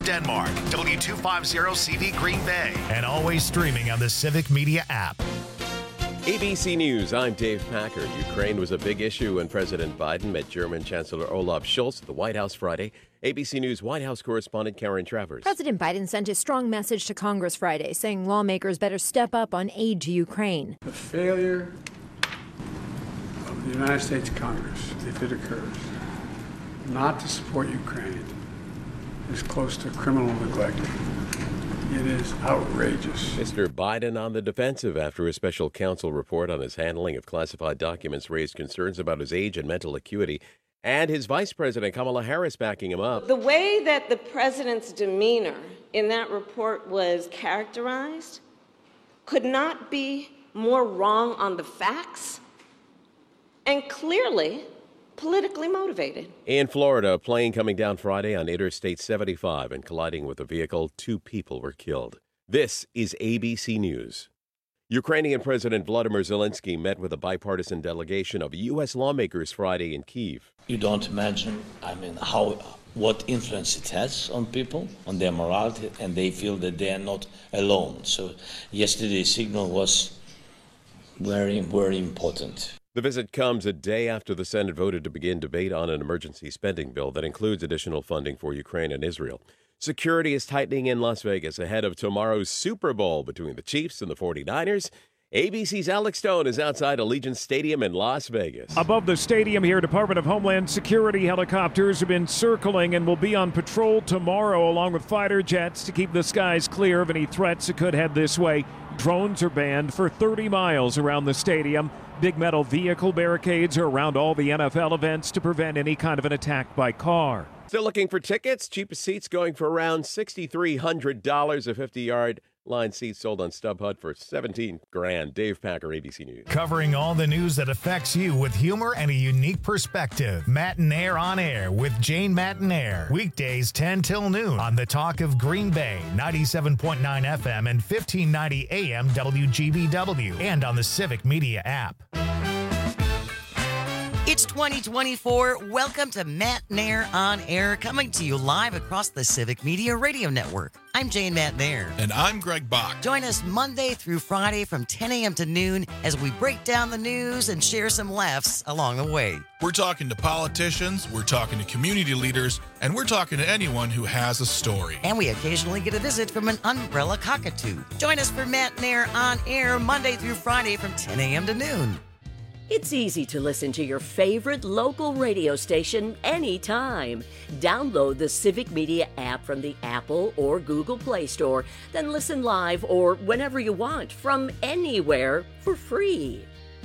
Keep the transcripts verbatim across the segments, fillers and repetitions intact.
Denmark, W two fifty C V Green Bay, and always streaming on the Civic Media app. A B C News, I'm Dave Packard. Ukraine was a big issue when President Biden met German Chancellor Olaf Scholz at the White House Friday. A B C News White House correspondent Karen Travers. President Biden sent a strong message to Congress Friday, saying lawmakers better step up on aid to Ukraine. The failure of the United States Congress, if it occurs, not to support Ukraine is close to criminal neglect. It is outrageous. Mister Biden on the defensive after a special counsel report on his handling of classified documents raised concerns about his age and mental acuity, and his vice president, Kamala Harris, backing him up. The way that the president's demeanor in that report was characterized could not be more wrong on the facts and clearly politically motivated. In Florida, a plane coming down Friday on Interstate seventy-five and colliding with a vehicle, two people were killed. This is A B C News. Ukrainian President Volodymyr Zelensky met with a bipartisan delegation of U S lawmakers Friday in Kyiv. You don't imagine, I mean, how what influence it has on people, on their morality, and they feel that they are not alone. So yesterday's signal was very, very important. The visit comes a day after the Senate voted to begin debate on an emergency spending bill that includes additional funding for Ukraine and Israel. Security is tightening in Las Vegas ahead of tomorrow's Super Bowl between the Chiefs and the forty-niners. A B C's Alex Stone is outside Allegiant Stadium in Las Vegas. Above the stadium here, Department of Homeland Security helicopters have been circling and will be on patrol tomorrow along with fighter jets to keep the skies clear of any threats that could head this way. Drones are banned for thirty miles around the stadium. Big metal vehicle barricades are around all the N F L events to prevent any kind of an attack by car. Still looking for tickets? Cheapest seats going for around six thousand three hundred dollars. A fifty-yard line seat sold on StubHub for seventeen grand. Dave Packer, A B C News. Covering all the news that affects you with humor and a unique perspective. Matinaire on Air with Jane Matinaire. Weekdays ten till noon on the Talk of Green Bay, ninety-seven point nine F M and fifteen ninety A M W G B W, and on the Civic Media app. It's twenty twenty-four. Welcome to Matinaire on Air, coming to you live across the Civic Media Radio Network. I'm Jane Matinaire. And I'm Greg Bach. Join us Monday through Friday from ten a.m. to noon as we break down the news and share some laughs along the way. We're talking to politicians, we're talking to community leaders, and we're talking to anyone who has a story. And we occasionally get a visit from an umbrella cockatoo. Join us for Matinaire on Air Monday through Friday from ten a.m. to noon. It's easy to listen to your favorite local radio station anytime. Download the Civic Media app from the Apple or Google Play Store, then listen live or whenever you want from anywhere for free.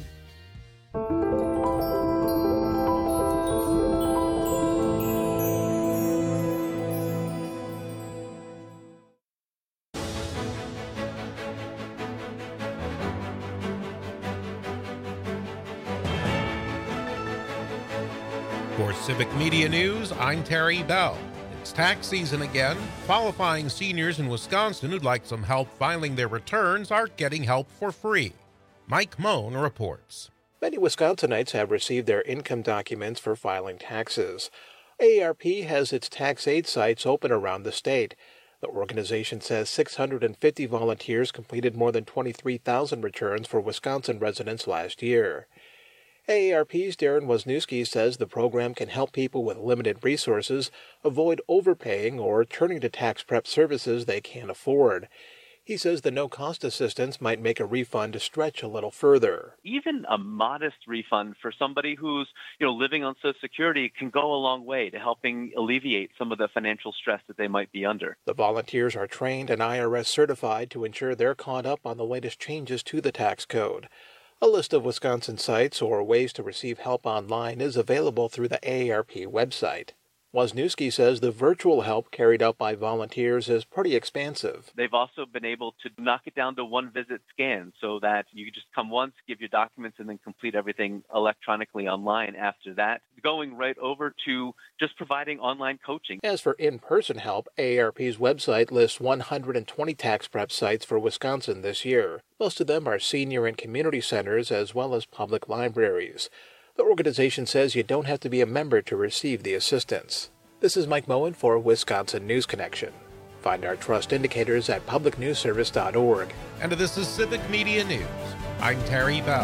For Civic Media News, I'm Terry Bell. It's tax season again. Qualifying seniors in Wisconsin who'd like some help filing their returns are getting help for free. Mike Moan reports. Many Wisconsinites have received their income documents for filing taxes. A A R P has its tax aid sites open around the state. The organization says six hundred fifty volunteers completed more than twenty-three thousand returns for Wisconsin residents last year. A A R P's Darren Wisniewski says the program can help people with limited resources avoid overpaying or turning to tax prep services they can't afford. He says the no-cost assistance might make a refund stretch a little further. Even a modest refund for somebody who's, you know, living on Social Security can go a long way to helping alleviate some of the financial stress that they might be under. The volunteers are trained and I R S certified to ensure they're caught up on the latest changes to the tax code. A list of Wisconsin sites or ways to receive help online is available through the A A R P website. Wisniewski says the virtual help carried out by volunteers is pretty expansive. They've also been able to knock it down to one visit scan so that you can just come once, give your documents, and then complete everything electronically online after that, going right over to just providing online coaching. As for in-person help, A A R P's website lists one hundred twenty tax prep sites for Wisconsin this year. Most of them are senior and community centers as well as public libraries. The organization says you don't have to be a member to receive the assistance. This is Mike Moen for Wisconsin News Connection. Find our trust indicators at public news service dot org. And this is Civic Media News. I'm Terry Bell.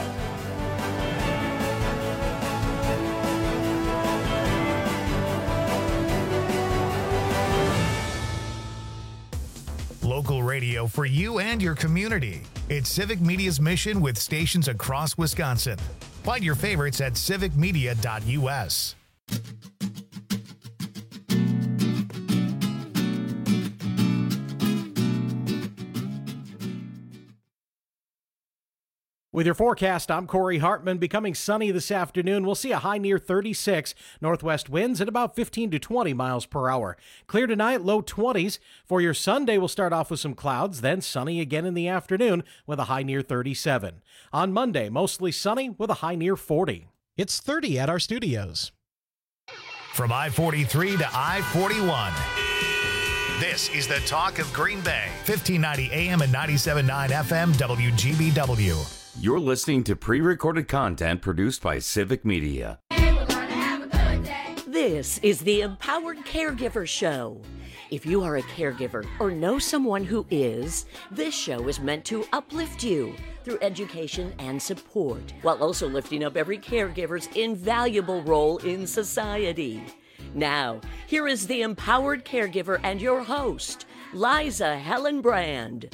Local radio for you and your community. It's Civic Media's mission with stations across Wisconsin. Find your favorites at civic media dot u s. With your forecast, I'm Corey Hartman. Becoming sunny this afternoon. We'll see a high near thirty-six. Northwest winds at about fifteen to twenty miles per hour. Clear tonight, low twenties. For your Sunday, we'll start off with some clouds, then sunny again in the afternoon with a high near thirty-seven. On Monday, mostly sunny with a high near forty. It's thirty at our studios. From I forty-three to I forty-one. This is the Talk of Green Bay. fifteen ninety A M and ninety-seven point nine F M W G B W. You're listening to pre-recorded content produced by Civic Media. This is the Empowered Caregiver Show. If you are a caregiver or know someone who is, this show is meant to uplift you through education and support, while also lifting up every caregiver's invaluable role in society. Now, here is the Empowered Caregiver and your host, Liza Hellenbrand.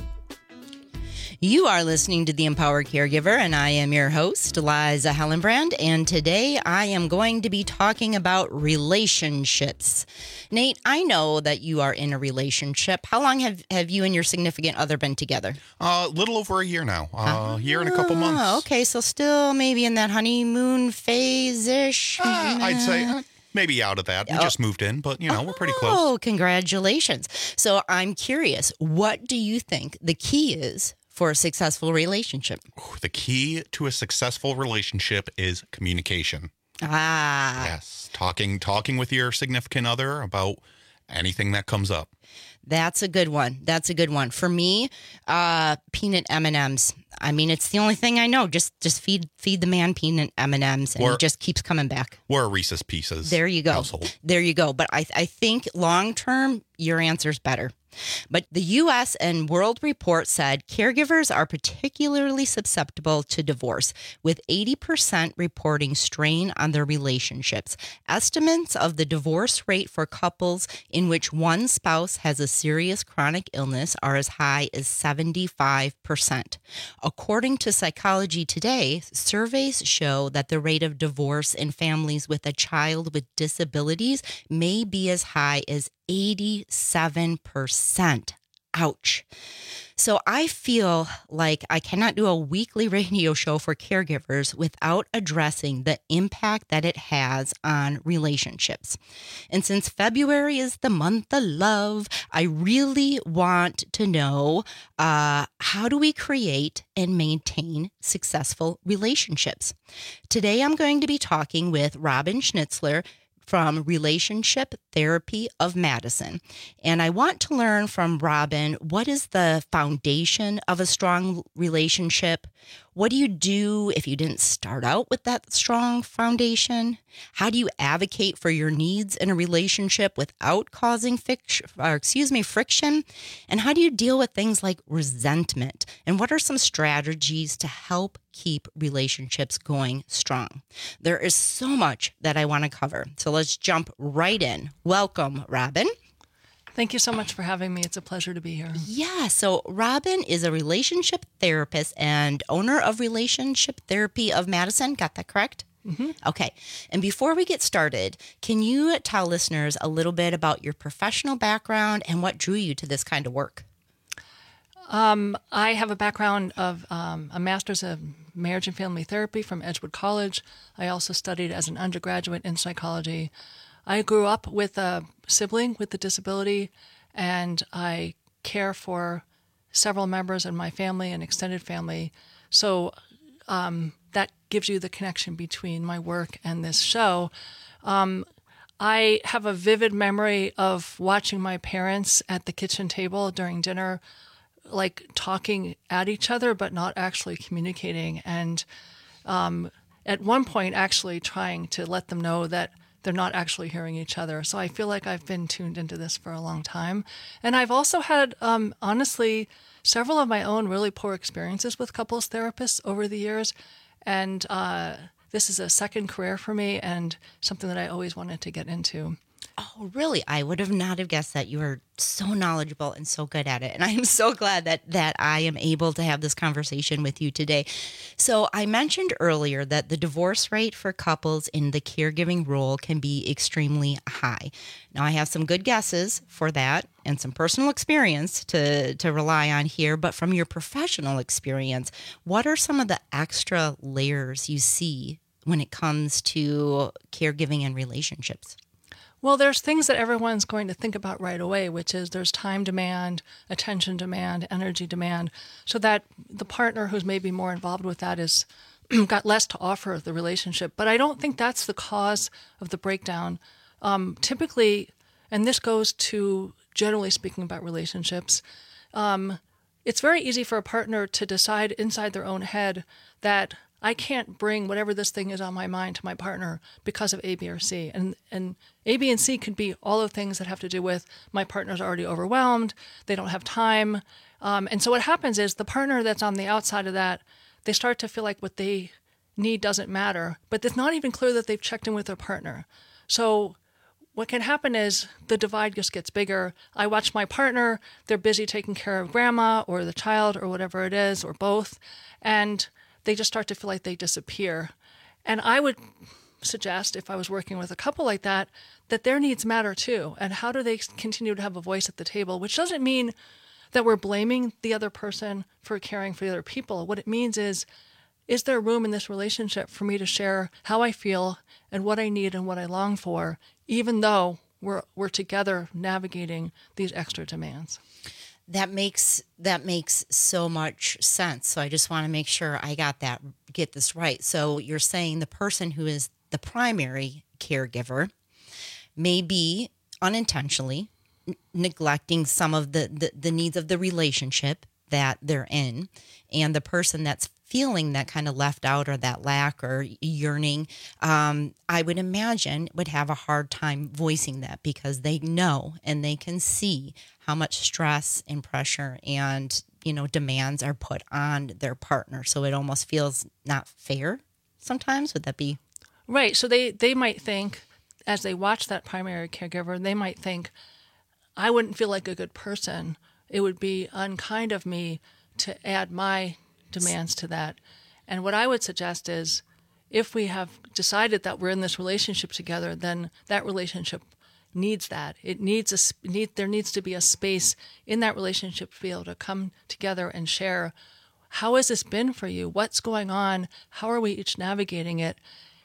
You are listening to The Empowered Caregiver, and I am your host, Liza Hellenbrand, and today I am going to be talking about relationships. Nate, I know that you are in a relationship. How long have, have you and your significant other been together? A uh, little over a year now, a uh, year and a couple months. Oh, okay, so still maybe in that honeymoon phase-ish? Uh, I'd say... Uh, Maybe out of that. We oh. just moved in, but, you know, we're pretty close. Oh, congratulations. So I'm curious, what do you think the key is for a successful relationship? The key to a successful relationship is communication. Ah. Yes. Talking, talking with your significant other about anything that comes up. That's a good one. That's a good one. For me, uh, peanut M and M's. I mean, it's the only thing I know. Just just feed feed the man peanut M and M's, and or, he just keeps coming back. Or a Reese's Pieces. There you go. Household. There you go. But I I think long term, your answer's better. But the U S and World Report said caregivers are particularly susceptible to divorce, with eighty percent reporting strain on their relationships. Estimates of the divorce rate for couples in which one spouse has a serious chronic illness are as high as seventy-five percent. According to Psychology Today, surveys show that the rate of divorce in families with a child with disabilities may be as high as eighty-seven percent. Ouch. So I feel like I cannot do a weekly radio show for caregivers without addressing the impact that it has on relationships. And since February is the month of love, I really want to know, uh, how do we create and maintain successful relationships? Today, I'm going to be talking with Robin Schnitzler from Relationship Therapy of Madison. And I want to learn from Robin, what is the foundation of a strong relationship? What do you do if you didn't start out with that strong foundation? How do you advocate for your needs in a relationship without causing fiction, or excuse me, friction? And how do you deal with things like resentment? And what are some strategies to help keep relationships going strong? There is so much that I want to cover. So let's jump right in. Welcome, Robin. Thank you so much for having me. It's a pleasure to be here. Yeah. So Robin is a relationship therapist and owner of Relationship Therapy of Madison. Got that correct? Mm-hmm. Okay. And before we get started, can you tell listeners a little bit about your professional background and what drew you to this kind of work? Um, I have a background of um, a master's of marriage and family therapy from Edgewood College. I also studied as an undergraduate in psychology. I grew up with a sibling with a disability, and I care for several members in my family and extended family. So um, that gives you the connection between my work and this show. Um, I have a vivid memory of watching my parents at the kitchen table during dinner, like talking at each other, but not actually communicating. And um, at one point, actually trying to let them know that they're not actually hearing each other. So I feel like I've been tuned into this for a long time. And I've also had, um, honestly, several of my own really poor experiences with couples therapists over the years. And uh, this is a second career for me and something that I always wanted to get into. Oh, really? I would have not have guessed that. You are so knowledgeable and so good at it. And I am so glad that that I am able to have this conversation with you today. So I mentioned earlier that the divorce rate for couples in the caregiving role can be extremely high. Now, I have some good guesses for that and some personal experience to, to rely on here. But from your professional experience, what are some of the extra layers you see when it comes to caregiving and relationships? Well, there's things that everyone's going to think about right away, which is there's time demand, attention demand, energy demand, so that the partner who's maybe more involved with that is got less to offer the relationship. But I don't think that's the cause of the breakdown. Um, typically, and this goes to generally speaking about relationships, um, it's very easy for a partner to decide inside their own head that I can't bring whatever this thing is on my mind to my partner because of A, B, or C. And and A, B, and C could be all the things that have to do with my partner's already overwhelmed, they don't have time. Um, and so what happens is the partner that's on the outside of that, they start to feel like what they need doesn't matter, but it's not even clear that they've checked in with their partner. So what can happen is the divide just gets bigger. I watch my partner, they're busy taking care of grandma or the child or whatever it is, or both, and they just start to feel like they disappear. And I would suggest, if I was working with a couple like that, that their needs matter too. And how do they continue to have a voice at the table? Which doesn't mean that we're blaming the other person for caring for the other people. What it means is, is there room in this relationship for me to share how I feel and what I need and what I long for, even though we're we're together navigating these extra demands? That makes that makes so much sense. So I just want to make sure I got that get this right. So you're saying the person who is the primary caregiver may be unintentionally n- neglecting some of the, the, the needs of the relationship that they're in, and the person that's feeling that kind of left out or that lack or yearning, um, I would imagine would have a hard time voicing that because they know and they can see how much stress and pressure and, you know, demands are put on their partner. So it almost feels not fair sometimes. Would that be? Right. So they, they might think, as they watch that primary caregiver, they might think, I wouldn't feel like a good person. It would be unkind of me to add my demands to that. And what I would suggest is, if we have decided that we're in this relationship together, then that relationship needs that. It needs a need. There needs to be a space in that relationship to be able to come together and share. How has this been for you? What's going on? How are we each navigating it?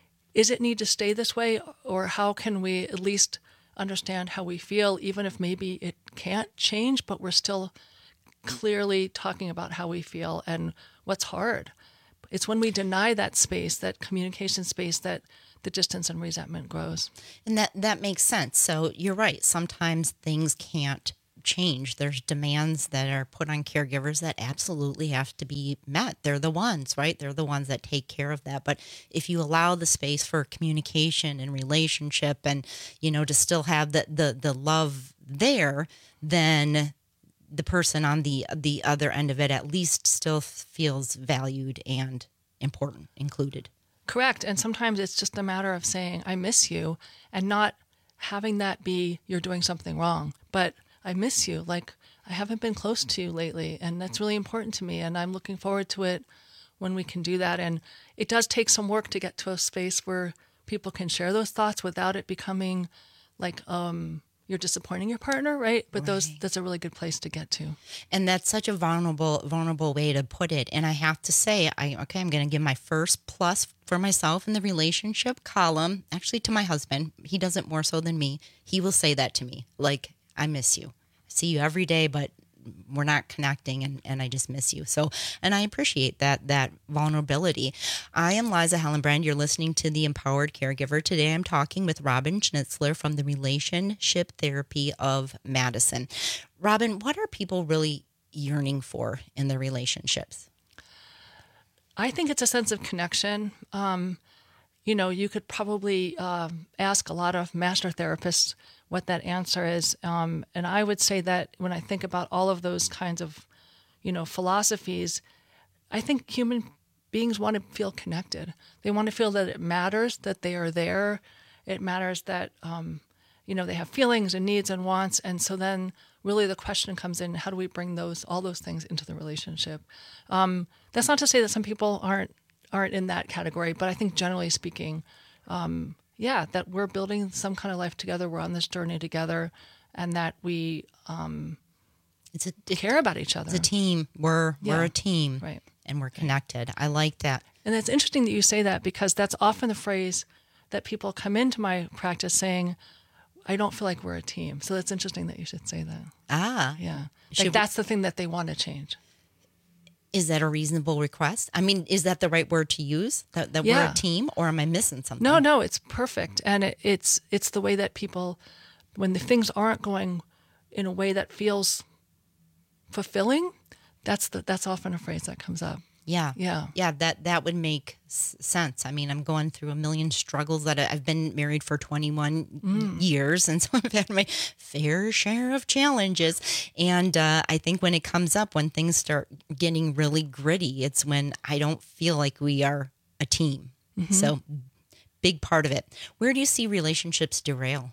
Is it need to stay this way, or how can we at least understand how we feel, even if maybe it can't change, but we're still clearly talking about how we feel and what's hard. It's when we deny that space, that communication space, that the distance and resentment grows. And that, that makes sense. So you're right. Sometimes things can't change. There's demands that are put on caregivers that absolutely have to be met. They're the ones, right? They're the ones that take care of that. But if you allow the space for communication and relationship and, you know, to still have the, the, the love there, then the person on the the other end of it at least still feels valued and important, included. Correct. And sometimes it's just a matter of saying, I miss you, and not having that be, you're doing something wrong. But I miss you. Like, I haven't been close to you lately, and that's really important to me, and I'm looking forward to it when we can do that. And it does take some work to get to a space where people can share those thoughts without it becoming like, um, you're disappointing your partner, right? But right. those that's a really good place to get to. And that's such a vulnerable vulnerable way to put it. And I have to say, I okay, I'm going to give my first plus for myself in the relationship column, actually to my husband. He does it more so than me. He will say that to me, like, I miss you. I see you every day, but we're not connecting, and, and I just miss you. So, and I appreciate that that vulnerability. I am Liza Hellenbrand. You're listening to The Empowered Caregiver. Today I'm talking with Robin Schnitzler from the Relationship Therapy of Madison. Robin, what are people really yearning for in their relationships? I think it's a sense of connection. Um, you know, you could probably uh, ask a lot of master therapists what that answer is. Um, and I would say that when I think about all of those kinds of, you know, philosophies, I think human beings want to feel connected. They want to feel that it matters, that they are there. It matters that, um, you know, they have feelings and needs and wants. And so then really the question comes in, how do we bring those, all those things into the relationship? Um, that's not to say that some people aren't, aren't in that category, but I think generally speaking, um, yeah, that we're building some kind of life together. We're on this journey together, and that we um, it's a, care about each other. It's a team. We're Yeah. we're a team, right? And we're connected. I like that. And it's interesting that you say that, because that's often the phrase that people come into my practice saying, I don't feel like we're a team. So that's interesting that you should say that. Ah. Yeah. Should Like we- that's the thing that they want to change. Is that a reasonable request? I mean, is that the right word to use? That, that we're Yeah. a team, or am I missing something? No, no, it's perfect. And it, it's it's the way that people, when the things aren't going in a way that feels fulfilling, that's the that's often a phrase that comes up. Yeah. Yeah. Yeah, that, that would make s- sense. I mean, I'm going through a million struggles that I, I've been married for twenty-one Mm. years, and so I've had my fair share of challenges. And uh, I think when it comes up, when things start getting really gritty, it's when I don't feel like we are a team. Mhm. So big part of it. Where do you see relationships derail?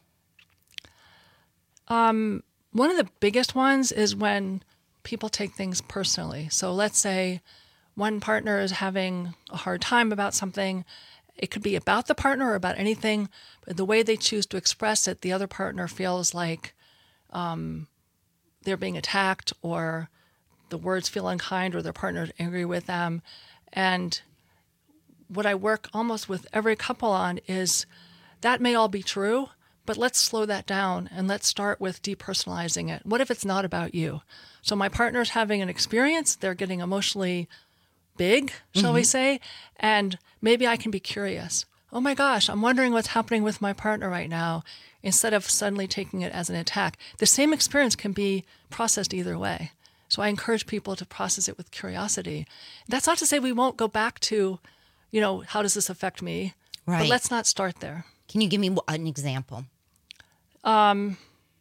Um, one of the biggest ones is when people take things personally. So let's say one partner is having a hard time about something. It could be about the partner or about anything, but the way they choose to express it, the other partner feels like um, they're being attacked, or the words feel unkind, or their partner's angry with them. And what I work almost with every couple on is that may all be true, but let's slow that down and let's start with depersonalizing it. What if it's not about you? So my partner's having an experience, they're getting emotionally big, shall we Mhm. say, and maybe I can be curious. Oh my gosh, I'm wondering what's happening with my partner right now, instead of suddenly taking it as an attack. The same experience can be processed either way. So I encourage people to process it with curiosity. That's not to say we won't go back to, you know, how does this affect me? Right. But let's not start there. Can you give me an example? Um,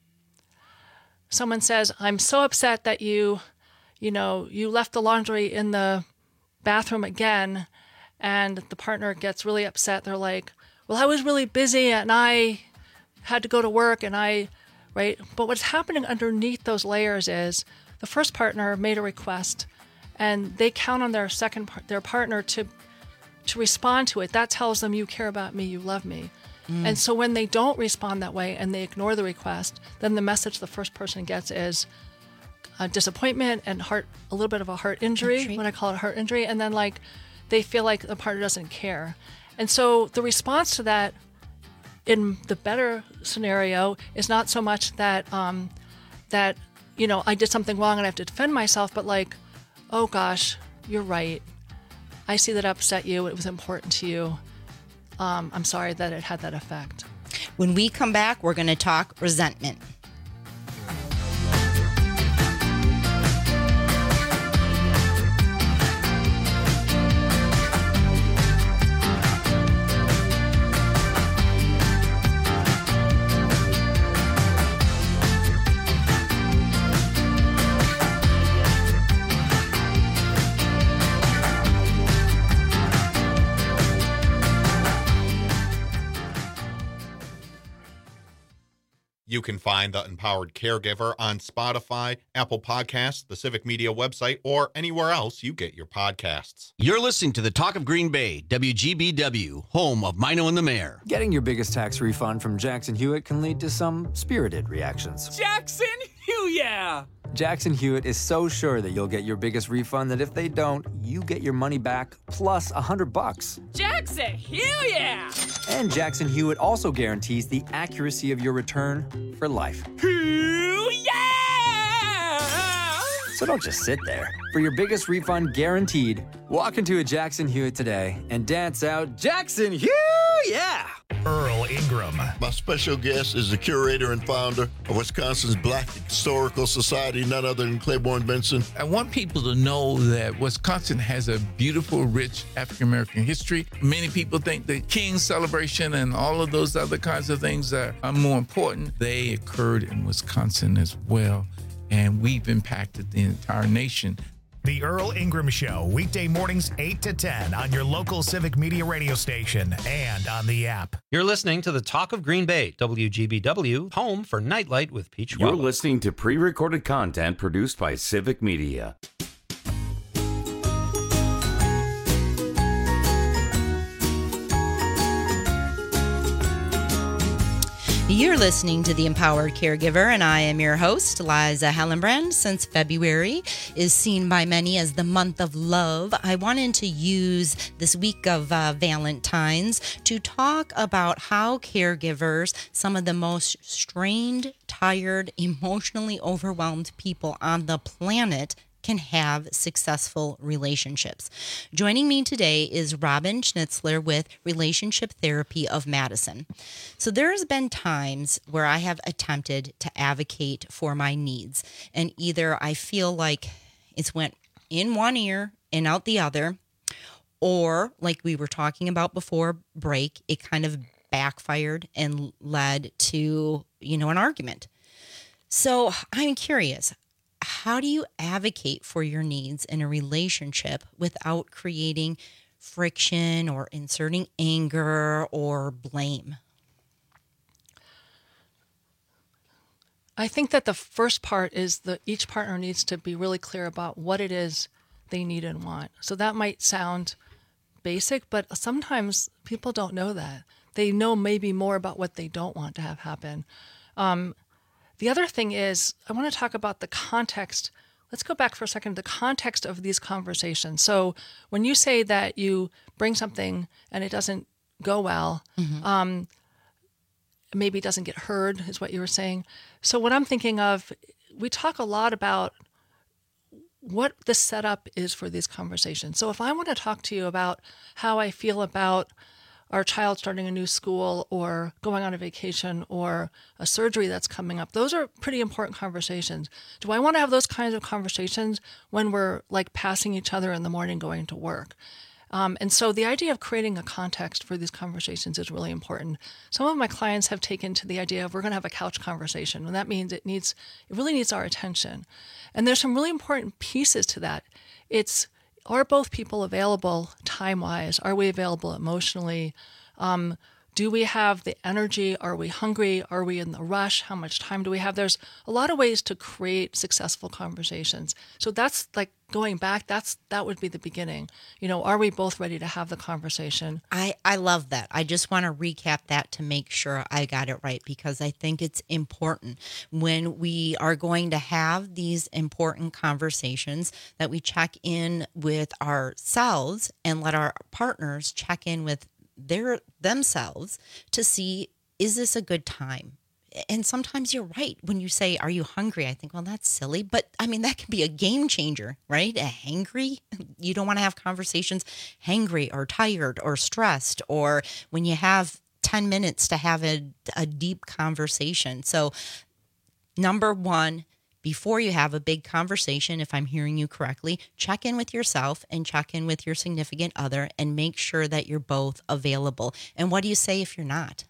someone says, I'm so upset that you, you know, you left the laundry in the bathroom again, and the partner gets really upset. They're like, well, I was really busy and I had to go to work and I, right? But what's happening underneath those layers is the first partner made a request and they count on their second, par- their partner to, to respond to it. That tells them you care about me, you love me. Mm. And so when they don't respond that way and they ignore the request, then the message the first person gets is uh, disappointment and heart, a little bit of a heart injury, Injury. what I call it, heart injury. And then like they feel like the partner doesn't care. And so the response to that in the better scenario is not so much that, um, that, you know, I did something wrong and I have to defend myself, but like, oh gosh, you're right. I see that upset you. It was important to you. Um, I'm sorry that it had that effect. When we come back, we're going to talk resentment. You can find The Empowered Caregiver on Spotify, Apple Podcasts, the Civic Media website, or anywhere else you get your podcasts. You're listening to the Talk of Green Bay, W G B W, home of Mino and the Mayor. Getting your biggest tax refund from Jackson Hewitt can lead to some spirited reactions. Jackson Hewitt! Jackson Hewitt is so sure that you'll get your biggest refund that if they don't, you get your money back plus a hundred bucks. Jackson Hewitt! And Jackson Hewitt also guarantees the accuracy of your return for life. Hewitt! So don't just sit there. For your biggest refund guaranteed, walk into a Jackson Hewitt today and dance out Jackson Hewitt! yeah! Earl Ingram. My special guest is the curator and founder of Wisconsin's Black Historical Society, none other than Claiborne Benson. I want people to know that Wisconsin has a beautiful, rich African-American history. Many people think the King celebration and all of those other kinds of things are, are more important. They occurred in Wisconsin as well, and we've impacted the entire nation. The Earl Ingram Show, weekday mornings eight to ten on your local Civic Media radio station and on the app. You're listening to the Talk of Green Bay, W G B W, home for Nightlight with Pete Schwab. You're listening to pre-recorded content produced by Civic Media. You're listening to The Empowered Caregiver, and I am your host, Liza Hellenbrand. Since February is seen by many as the month of love, I wanted to use this week of uh, Valentine's to talk about how caregivers, some of the most strained, tired, emotionally overwhelmed people on the planet, can have successful relationships. Joining me today is Robin Schnitzler with Relationship Therapy of Madison. So there's been times where I have attempted to advocate for my needs, and either I feel like it's went in one ear and out the other, or like we were talking about before break, it kind of backfired and led to, you know, an argument. So I'm curious, how do you advocate for your needs in a relationship without creating friction or inserting anger or blame? I think that the first part is that each partner needs to be really clear about what it is they need and want. So that might sound basic, but sometimes people don't know that. They know maybe more about what they don't want to have happen. Um, The other thing is, I want to talk about the context. Let's go back for a second, the context of these conversations. So when you say that you bring something and it doesn't go well, mm-hmm. um, maybe it doesn't get heard, is what you were saying. So what I'm thinking of, we talk a lot about what the setup is for these conversations. So if I want to talk to you about how I feel about our child starting a new school or going on a vacation or a surgery that's coming up, those are pretty important conversations. Do I want to have those kinds of conversations when we're like passing each other in the morning going to work? Um, and so the idea of creating a context for these conversations is really important. Some of my clients have taken to the idea of we're going to have a couch conversation, and that means it needs, it really needs our attention. And there's some really important pieces to that. It's, are both people available time-wise? Are we available emotionally? Um, do we have the energy? Are we hungry? Are we in the rush? How much time do we have? There's a lot of ways to create successful conversations. So that's like going back, that's that would be the beginning. You know, are we both ready to have the conversation? I, I love that. I just want to recap that to make sure I got it right, because I think it's important when we are going to have these important conversations that we check in with ourselves and let our partners check in with their themselves to see, is this a good time? And sometimes you're right when you say, are you hungry? I think, well, that's silly. But I mean, that can be a game changer, right? A hangry. You don't want to have conversations hangry or tired or stressed, or when you have ten minutes to have a, a deep conversation. So number one, before you have a big conversation, if I'm hearing you correctly, check in with yourself and check in with your significant other and make sure that you're both available. And what do you say if you're not?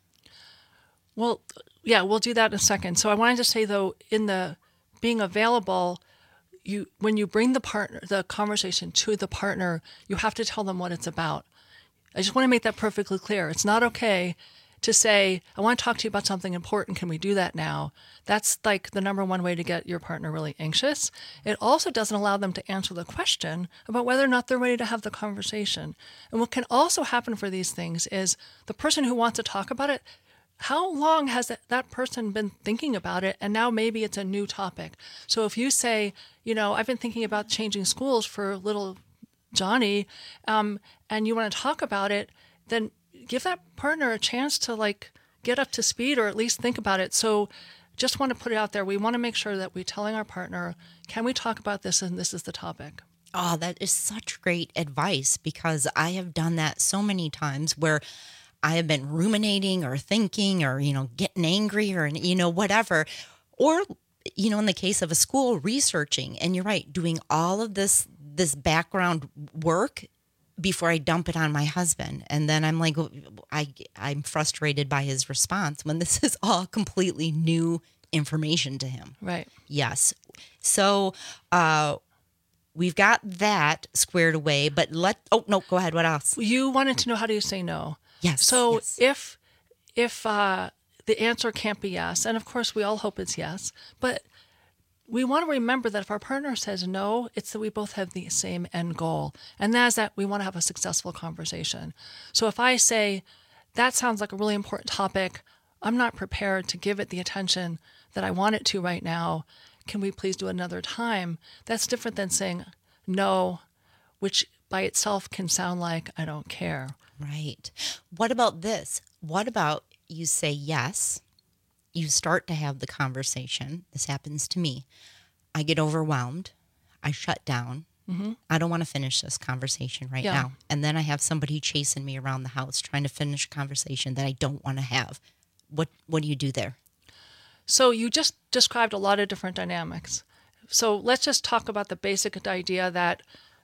Well, yeah, we'll do that in a second. So I wanted to say, though, in the being available, you when you bring the partner, the conversation to the partner, you have to tell them what it's about. I just want to make that perfectly clear. It's not okay to say, I want to talk to you about something important. Can we do that now? That's like the number one way to get your partner really anxious. It also doesn't allow them to answer the question about whether or not they're ready to have the conversation. And what can also happen for these things is the person who wants to talk about it, how long has that, that person been thinking about it? And now maybe it's a new topic. So if you say, you know, I've been thinking about changing schools for little Johnny, um, and you want to talk about it, then give that partner a chance to like get up to speed or at least think about it. So just want to put it out there. We want to make sure that we're telling our partner, can we talk about this? And this is the topic. Oh, that is such great advice, because I have done that so many times where I have been ruminating or thinking or, you know, getting angry or, you know, whatever. Or, you know, in the case of a school, researching. And you're right, doing all of this this background work before I dump it on my husband. And then I'm like, I, I'm frustrated by his response when this is all completely new information to him. Right. Yes. So uh, we've got that squared away, but let, oh, no, go ahead. What else? You wanted to know, how do you say no? Yes. So yes. if, if uh, the answer can't be yes, and of course we all hope it's yes, but we want to remember that if our partner says no, it's that we both have the same end goal. And that is that we want to have a successful conversation. So if I say, that sounds like a really important topic, I'm not prepared to give it the attention that I want it to right now, can we please do it another time? That's different than saying no, which by itself can sound like I don't care. Right. What about this? What about you say yes, you start to have the conversation. This happens to me. I get overwhelmed. I shut down. Mm-hmm. I don't want to finish this conversation right Yeah. now. And then I have somebody chasing me around the house trying to finish a conversation that I don't want to have. What What do you do there? So you just described a lot of different dynamics. So let's just talk about the basic idea that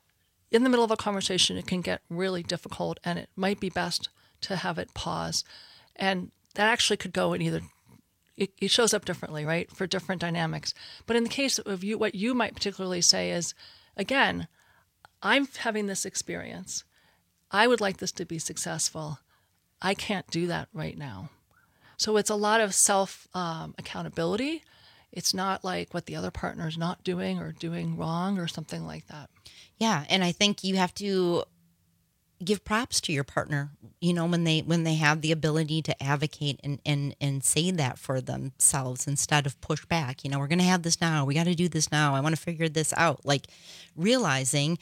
in the middle of a conversation, it can get really difficult, and it might be best to have it pause. And that actually could go in either, it, it shows up differently, right, for different dynamics. But in the case of you, what you might particularly say is, again, I'm having this experience. I would like this to be successful. I can't do that right now. So it's a lot of self um, accountability. It's not like what the other partner is not doing or doing wrong or something like that. Yeah, and I think you have to give props to your partner, you know, when they when they have the ability to advocate and and and say that for themselves instead of push back. You know, we're going to have this now. We got to do this now. I want to figure this out. Like realizing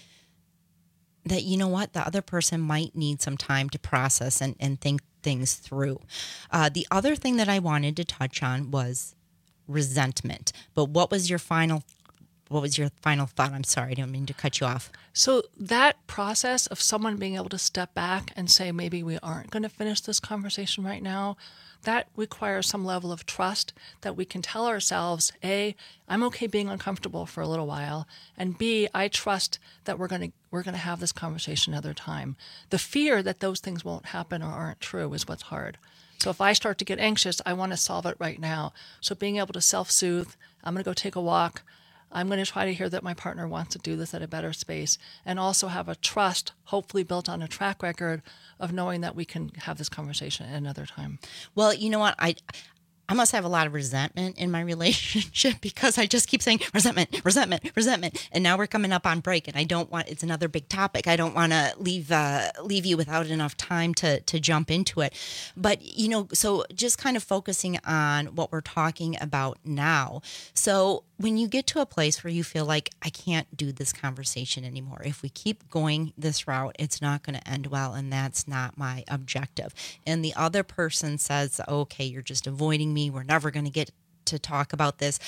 that, you know what, the other person might need some time to process and, and think things through. Uh, the other thing that I wanted to touch on was resentment. But what was your final What was your final thought? I'm sorry, I didn't mean to cut you off. So that process of someone being able to step back and say, maybe we aren't going to finish this conversation right now, that requires some level of trust that we can tell ourselves, A, I'm okay being uncomfortable for a little while, and B, I trust that we're going to we're going to have this conversation another time. The fear that those things won't happen or aren't true is what's hard. So if I start to get anxious, I want to solve it right now. So being able to self-soothe, I'm going to go take a walk, I'm going to try to hear that my partner wants to do this at a better space, and also have a trust, hopefully built on a track record of knowing that we can have this conversation at another time. Well, you know what? I I must have a lot of resentment in my relationship because I just keep saying resentment, resentment, resentment. And now we're coming up on break, and I don't want, it's another big topic. I don't want to leave uh, leave you without enough time to to jump into it. But, you know, so just kind of focusing on what we're talking about now. So when you get to a place where you feel like I can't do this conversation anymore, if we keep going this route, it's not going to end well, and that's not my objective. And the other person says, okay, you're just avoiding me. We're never going to get to talk about this.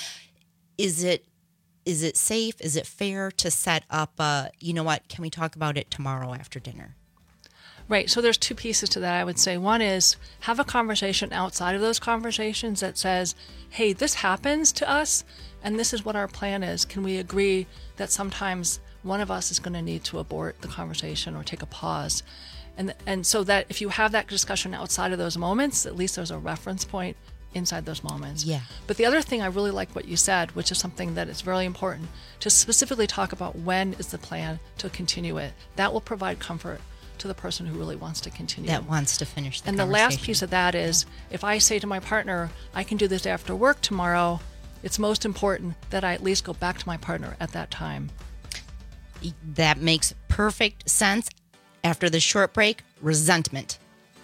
Is it is it safe? Is it fair to set up a, you know what, can we talk about it tomorrow after dinner? Right. So there's two pieces to that, I would say. One is have a conversation outside of those conversations that says, hey, this happens to us, and this is what our plan is. Can we agree that sometimes one of us is going to need to abort the conversation or take a pause? And and so that if you have that discussion outside of those moments, at least there's a reference point inside those moments. Yeah. But the other thing I really like what you said, which is something that is really important, to specifically talk about when is the plan to continue it. That will provide comfort to the person who really wants to continue. That wants to finish the And the conversation. last piece of that is, if I say to my partner, I can do this after work tomorrow, it's most important that I at least go back to my partner at that time. That makes perfect sense. After the short break, resentment.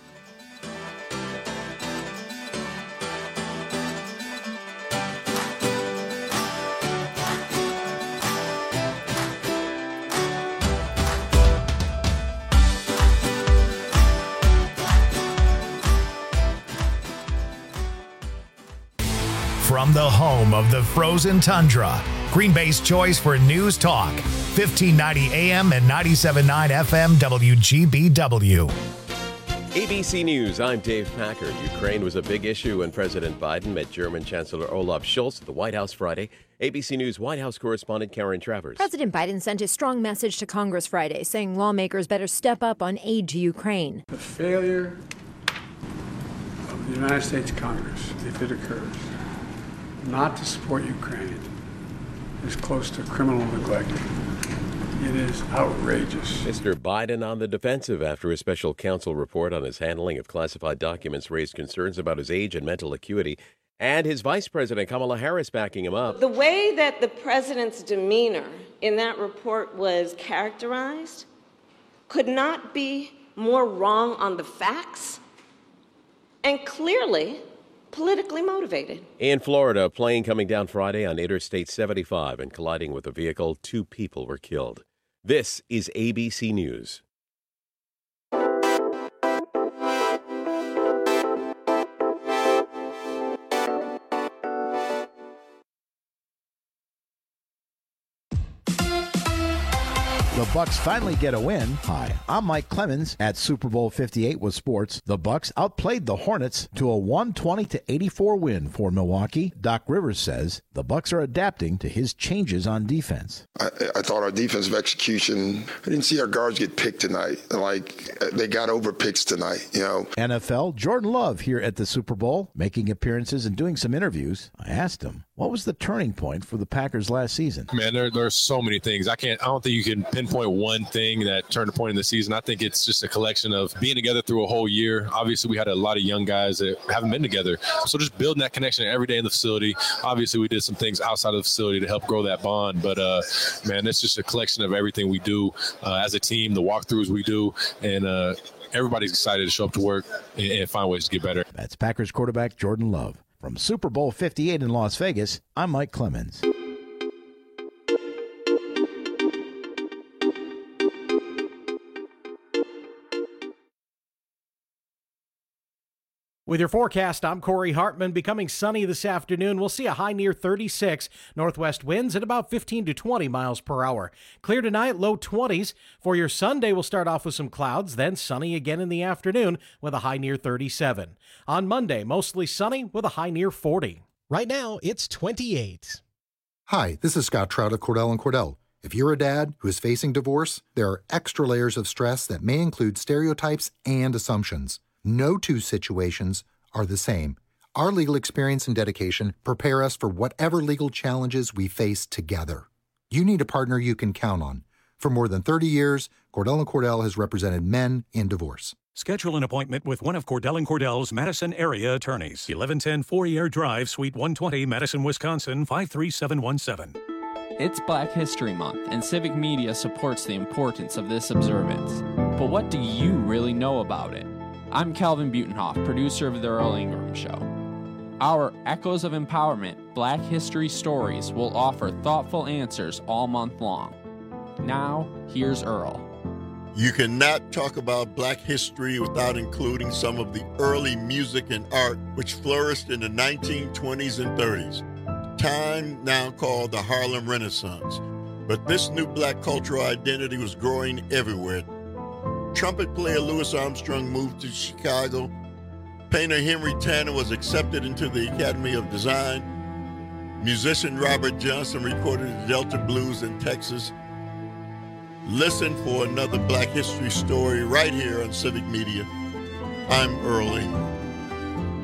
From the home of the frozen tundra, Green Bay's choice for news talk, fifteen ninety A M and ninety-seven point nine F M W G B W. A B C News, I'm Dave Packer. Ukraine was a big issue when President Biden met German Chancellor Olaf Scholz at the White House Friday. A B C News White House correspondent Karen Travers. President Biden sent a strong message to Congress Friday, saying lawmakers better step up on aid to Ukraine. The failure of the United States Congress, if it occurs, not to support Ukraine is close to criminal neglect. It is outrageous. Mister Biden on the defensive after a special counsel report on his handling of classified documents raised concerns about his age and mental acuity, and his vice president, Kamala Harris, backing him up. The way that the president's demeanor in that report was characterized could not be more wrong on the facts and clearly politically motivated. In Florida, a plane coming down Friday on Interstate seventy-five and colliding with a vehicle, two people were killed. This is A B C News. The Bucs finally get a win. Hi, I'm Mike Clemens. At Super Bowl fifty-eight with sports, the Bucs outplayed the Hornets to a one twenty to eighty-four win for Milwaukee. Doc Rivers says the Bucs are adapting to his changes on defense. I, I thought our defensive execution, I didn't see our guards get picked tonight. Like, they got over picks tonight, you know. N F L, Jordan Love here at the Super Bowl, making appearances and doing some interviews. I asked him, what was the turning point for the Packers last season? Man, there, there's so many things. I can't, I don't think you can pinpoint one thing that turned a point in the season. I think it's just a collection of being together through a whole year. Obviously, we had a lot of young guys that haven't been together. So just building that connection every day in the facility. Obviously, we did some things outside of the facility to help grow that bond. But, uh, man, it's just a collection of everything we do uh, as a team, the walkthroughs we do, and uh, everybody's excited to show up to work and, and find ways to get better. That's Packers quarterback Jordan Love. From Super Bowl fifty-eight in Las Vegas, I'm Mike Clemens. With your forecast, I'm Corey Hartman. Becoming sunny this afternoon. We'll see a high near thirty-six. Northwest winds at about fifteen to twenty miles per hour. Clear tonight, low twenties. For your Sunday, we'll start off with some clouds, then sunny again in the afternoon with a high near thirty-seven. On Monday, mostly sunny with a high near forty. Right now, it's twenty-eight. Hi, this is Scott Trout of Cordell and Cordell. If you're a dad who is facing divorce, there are extra layers of stress that may include stereotypes and assumptions. No two situations are the same. Our legal experience and dedication prepare us for whatever legal challenges we face together. You need a partner you can count on. For more than thirty years, Cordell and Cordell has represented men in divorce. Schedule an appointment with one of Cordell and Cordell's Madison area attorneys. eleven ten Fourier Drive, Suite one twenty, Madison, Wisconsin, five three seven one seven. It's Black History Month, and Civic Media supports the importance of this observance. But what do you really know about it? I'm Calvin Butenhoff, producer of The Earl Ingram Show. Our Echoes of Empowerment Black History Stories will offer thoughtful answers all month long. Now, here's Earl. You cannot talk about black history without including some of the early music and art which flourished in the nineteen twenties and thirties, time now called the Harlem Renaissance. But this new black cultural identity was growing everywhere. Trumpet player Louis Armstrong moved to Chicago. Painter Henry Tanner was accepted into the Academy of Design. Musician Robert Johnson recorded the Delta Blues in Texas. Listen for another Black History story right here on Civic Media. I'm Earl Ingram.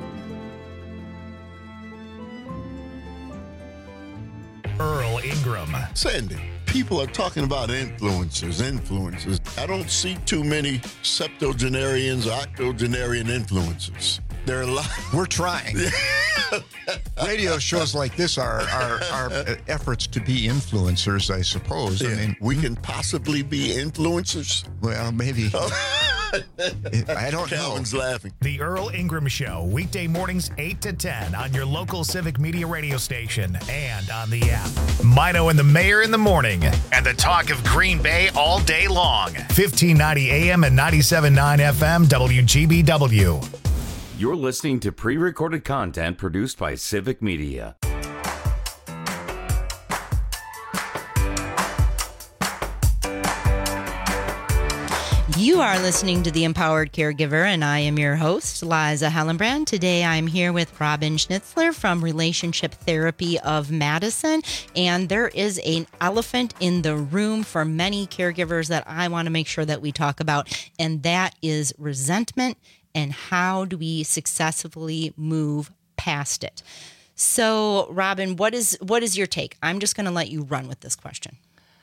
Earl Ingram. Sandy, people are talking about influencers, influencers. I don't see too many septuagenarians or octogenarian influencers. There are a lot. We're trying. Radio shows like this are, are, are efforts to be influencers, I suppose. Yeah. I mean, we can possibly be influencers. Well, maybe. I don't Calvin's know. laughing. The Earl Ingram Show, weekday mornings eight to ten on your local Civic Media radio station and on the app. Mino and the Mayor in the morning and the talk of Green Bay all day long. fifteen ninety A M and ninety-seven point nine F M W G B W. You're listening to pre-recorded content produced by Civic Media. You are listening to The Empowered Caregiver, and I am your host, Liza Hellenbrand. Today I'm here with Robin Schnitzler from Relationship Therapy of Madison, and there is an elephant in the room for many caregivers that I want to make sure that we talk about, and that is resentment and how do we successfully move past it. So, Robin, what is what is your take? I'm just going to let you run with this question.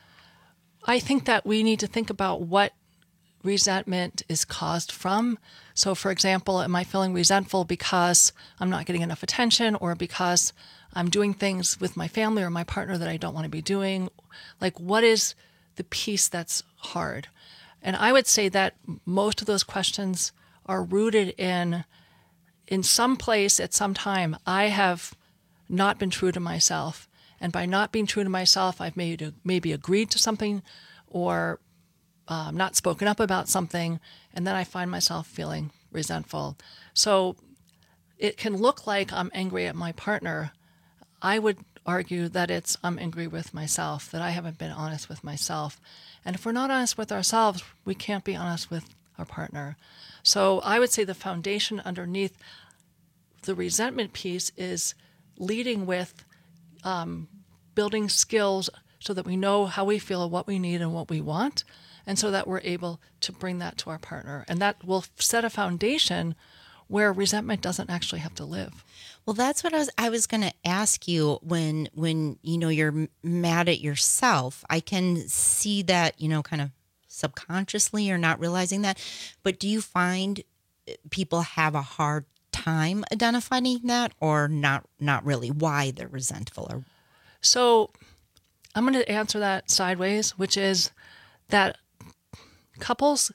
I think that we need to think about what resentment is caused from. So, for example, am I feeling resentful because I'm not getting enough attention, or because I'm doing things with my family or my partner that I don't want to be doing? Like, what is the piece that's hard? And I would say that most of those questions are rooted in, in some place at some time, I have not been true to myself. And by not being true to myself, I've made, maybe agreed to something or Um, not spoken up about something, and then I find myself feeling resentful. So it can look like I'm angry at my partner. I would argue that it's I'm angry with myself, that I haven't been honest with myself. And if we're not honest with ourselves, we can't be honest with our partner. So I would say the foundation underneath the resentment piece is leading with um, building skills so that we know how we feel, what we need, and what we want, and so that we're able to bring that to our partner. And that will set a foundation where resentment doesn't actually have to live. Well, that's what I was I was going to ask you when when you know you're mad at yourself. I can see that, you know, kind of subconsciously you're not realizing that. But do you find people have a hard time identifying that, or not not really, why they're resentful? Or So I'm going to answer that sideways, which is that couples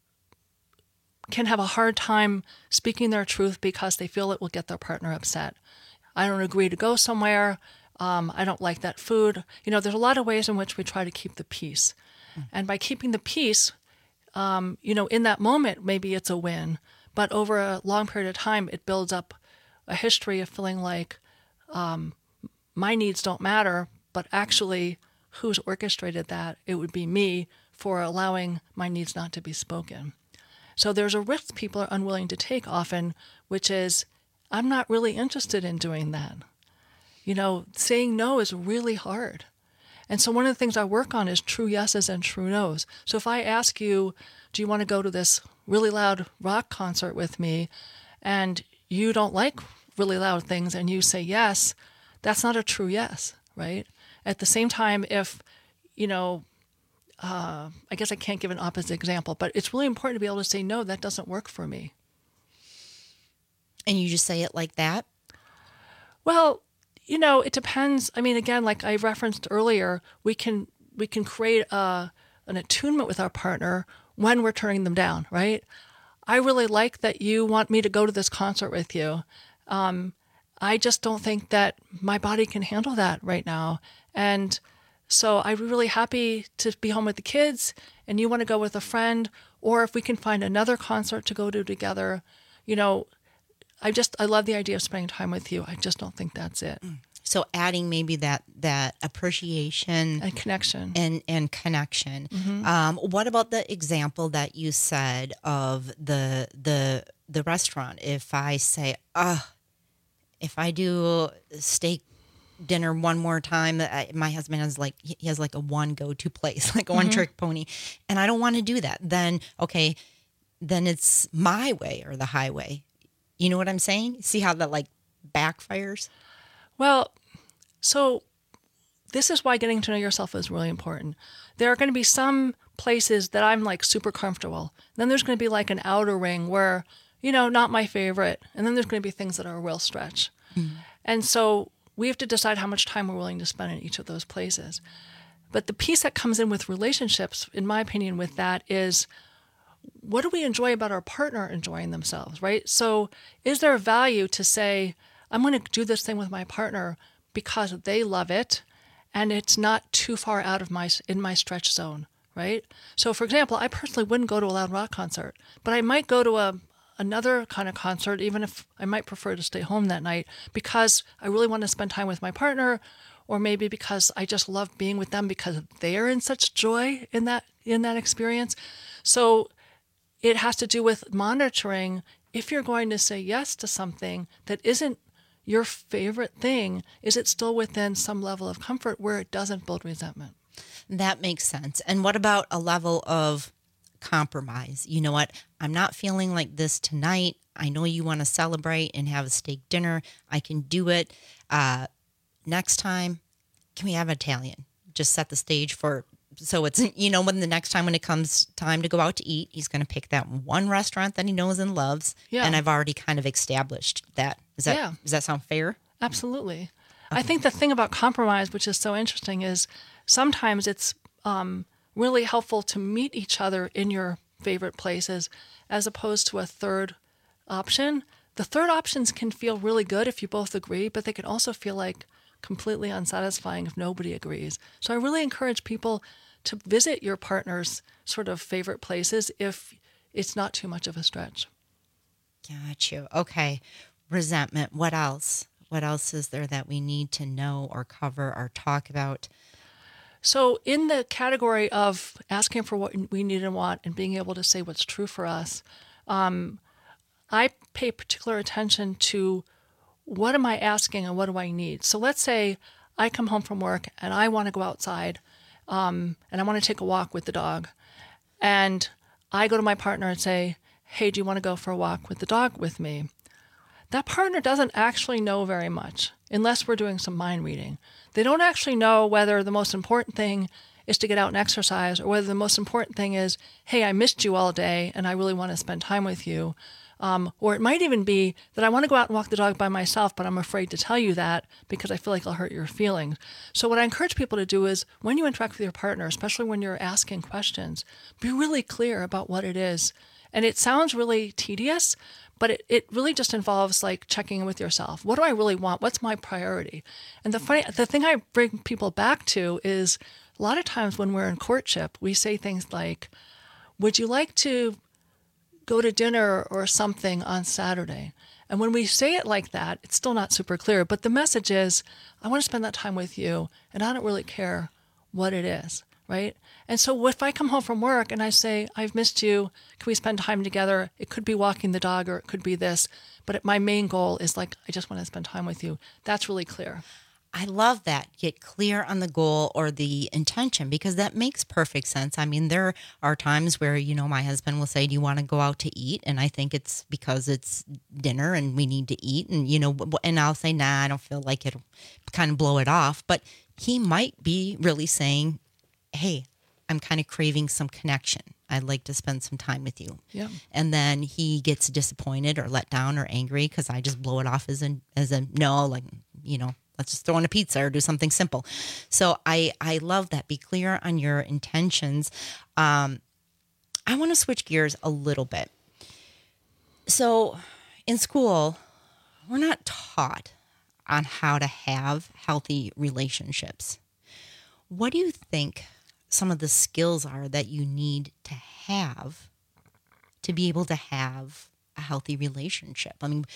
can have a hard time speaking their truth because they feel it will get their partner upset. I don't agree to go somewhere. Um, I don't like that food. You know, there's a lot of ways in which we try to keep the peace. Mm-hmm. And by keeping the peace, um, you know, in that moment, maybe it's a win. But over a long period of time, it builds up a history of feeling like um, my needs don't matter, but actually who's orchestrated that? It would be me for allowing my needs not to be spoken. So there's a risk people are unwilling to take often, which is, I'm not really interested in doing that. You know, saying no is really hard. And so one of the things I work on is true yeses and true nos. So if I ask you, do you want to go to this really loud rock concert with me, and you don't like really loud things, and you say yes, that's not a true yes, right? At the same time, if, you know, uh, I guess I can't give an opposite example, but it's really important to be able to say, no, that doesn't work for me. And you just say it like that? Well, you know, it depends. I mean, again, like I referenced earlier, we can we can create a, an attunement with our partner when we're turning them down, right? I really like that you want me to go to this concert with you. Um, I just don't think that my body can handle that right now. And so I'm really happy to be home with the kids, and you want to go with a friend, or if we can find another concert to go to together, you know, I just, I love the idea of spending time with you. I just don't think that's it. So adding maybe that, that appreciation and connection and, and connection. Mm-hmm. Um, what about the example that you said of the, the, the restaurant? If I say, oh, if I do steak dinner one more time, I, my husband has like, he has like a one go-to place, like a one trick mm-hmm. pony, and I don't want to do that. Then, okay, then it's my way or the highway. You know what I'm saying? See how that like backfires? Well, so this is why getting to know yourself is really important. There are going to be some places that I'm like super comfortable. Then there's going to be like an outer ring where, you know, not my favorite. And then there's going to be things that are a real stretch. Mm-hmm. And so we have to decide how much time we're willing to spend in each of those places. But the piece that comes in with relationships, in my opinion, with that is, what do we enjoy about our partner enjoying themselves, right? So is there a value to say, I'm going to do this thing with my partner because they love it and it's not too far out of my, in my stretch zone, right? So for example, I personally wouldn't go to a loud rock concert, but I might go to a another kind of concert, even if I might prefer to stay home that night because I really want to spend time with my partner, or maybe because I just love being with them because they're in such joy in that, in that experience. So it has to do with monitoring if you're going to say yes to something that isn't your favorite thing, is it still within some level of comfort where it doesn't build resentment? That makes sense. And what about a level of compromise? You know what? I'm not feeling like this tonight. I know you want to celebrate and have a steak dinner. I can do it. Uh, next time, can we have Italian? Just set the stage for, so it's, you know, when the next time when it comes time to go out to eat, he's going to pick that one restaurant that he knows and loves. Yeah. And I've already kind of established that. Is that, yeah. Does that sound fair? Absolutely. Okay. I think the thing about compromise, which is so interesting, is sometimes it's um, really helpful to meet each other in your favorite places as opposed to a third option. The third options can feel really good if you both agree, but they can also feel like completely unsatisfying if nobody agrees. So I really encourage people to visit your partner's sort of favorite places if it's not too much of a stretch. Got you. Okay. Resentment. What else? What else is there that we need to know or cover or talk about? So in the category of asking for what we need and want and being able to say what's true for us, um, I pay particular attention to what am I asking and what do I need? So let's say I come home from work and I want to go outside um, and I want to take a walk with the dog. And I go to my partner and say, hey, do you want to go for a walk with the dog with me? That partner doesn't actually know very much unless we're doing some mind reading. They don't actually know whether the most important thing is to get out and exercise or whether the most important thing is, hey, I missed you all day and I really want to spend time with you. Um, or it might even be that I want to go out and walk the dog by myself, but I'm afraid to tell you that because I feel like I'll hurt your feelings. So what I encourage people to do is when you interact with your partner, especially when you're asking questions, be really clear about what it is. And it sounds really tedious, but it, it really just involves like checking in with yourself. What do I really want? What's my priority? And the funny, the thing I bring people back to is a lot of times when we're in courtship, we say things like, would you like to go to dinner or something on Saturday? And when we say it like that, it's still not super clear, but the message is, I want to spend that time with you, and I don't really care what it is, right? And so if I come home from work and I say, I've missed you, can we spend time together? It could be walking the dog or it could be this, but my main goal is like, I just want to spend time with you. That's really clear. I love that. Get clear on the goal or the intention because that makes perfect sense. I mean, there are times where, you know, my husband will say, do you want to go out to eat? And I think it's because it's dinner and we need to eat. And, you know, and I'll say, nah, I don't feel like it'll kind of blow it off. But he might be really saying, hey, I'm kind of craving some connection. I'd like to spend some time with you. Yeah. And then he gets disappointed or let down or angry because I just blow it off as a, as a no, like, you know, let's just throw in a pizza or do something simple. So I, I love that. Be clear on your intentions. Um, I want to switch gears a little bit. So in school, we're not taught on how to have healthy relationships. What do you think some of the skills are that you need to have to be able to have a healthy relationship? I mean,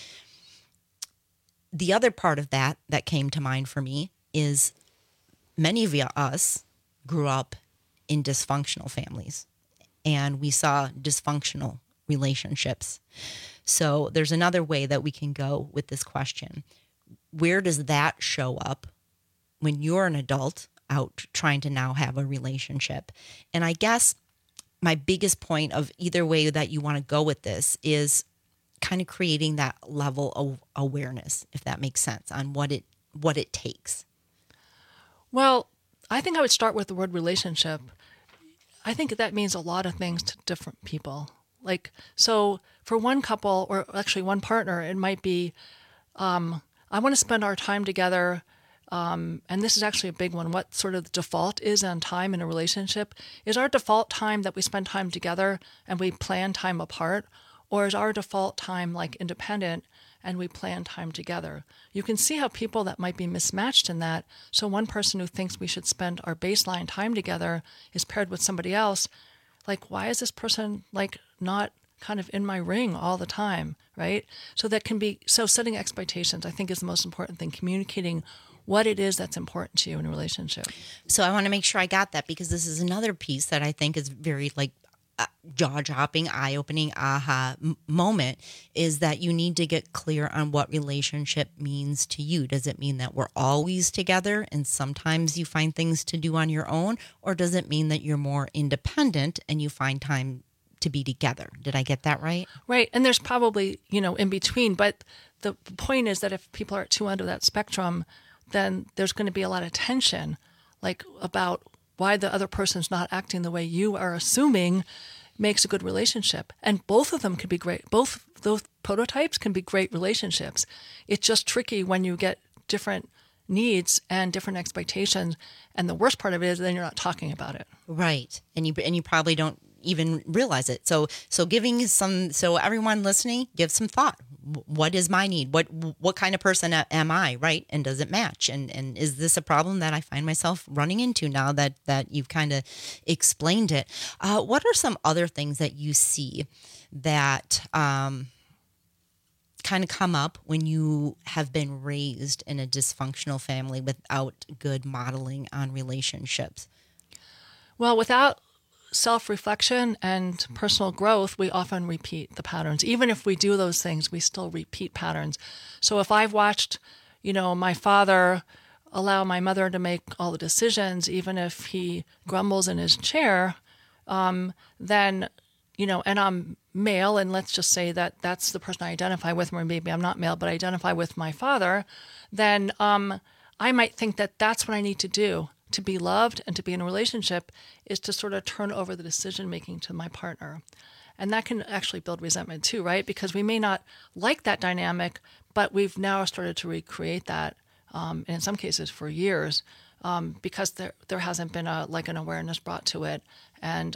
the other part of that that came to mind for me is many of us grew up in dysfunctional families and we saw dysfunctional relationships. So there's another way that we can go with this question. Where does that show up when you're an adult out trying to now have a relationship? And I guess my biggest point of either way that you want to go with this is kind of creating that level of awareness, if that makes sense, on what it what it takes. Well, I think I would start with the word relationship. I think that means a lot of things to different people. Like, so for one couple, or actually one partner, it might be, um, I want to spend our time together. Um, and this is actually a big one. What sort of the default is on time in a relationship? Is our default time that we spend time together and we plan time apart? Or is our default time like independent and we plan time together? You can see how people that might be mismatched in that. So one person who thinks we should spend our baseline time together is paired with somebody else. Like, why is this person like not kind of in my ring all the time, right? So that can be, so setting expectations, I think, is the most important thing. Communicating what it is that's important to you in a relationship. So I want to make sure I got that because this is another piece that I think is very like uh, jaw-dropping, eye-opening aha m- moment is that you need to get clear on what relationship means to you. Does it mean that we're always together and sometimes you find things to do on your own, or does it mean that you're more independent and you find time to be together? Did I get that right? Right. And there's probably, you know, in between. But the point is that if people are at two ends of that spectrum, then there's going to be a lot of tension, like about why the other person's not acting the way you are assuming makes a good relationship. And both of them can be great. Both those prototypes can be great relationships. It's just tricky when you get different needs and different expectations. And the worst part of it is then you're not talking about it. Right. And you and you probably don't even realize it. So so giving some so everyone listening, give some thought. What is my need? What what kind of person am I, right? And does it match? And and is this a problem that I find myself running into now that that you've kind of explained it? Uh, what are some other things that you see that um, kind of come up when you have been raised in a dysfunctional family without good modeling on relationships? Well, without self-reflection and personal growth, we often repeat the patterns. Even if we do those things, we still repeat patterns. So if I've watched, you know, my father allow my mother to make all the decisions, even if he grumbles in his chair, um, then, you know, and I'm male, and let's just say that that's the person I identify with, or maybe I'm not male, but I identify with my father, then um, I might think that that's what I need to do to be loved and to be in a relationship, is to sort of turn over the decision-making to my partner. And that can actually build resentment too, right? Because we may not like that dynamic, but we've now started to recreate that, um, and in some cases for years, um, because there there hasn't been a like an awareness brought to it. And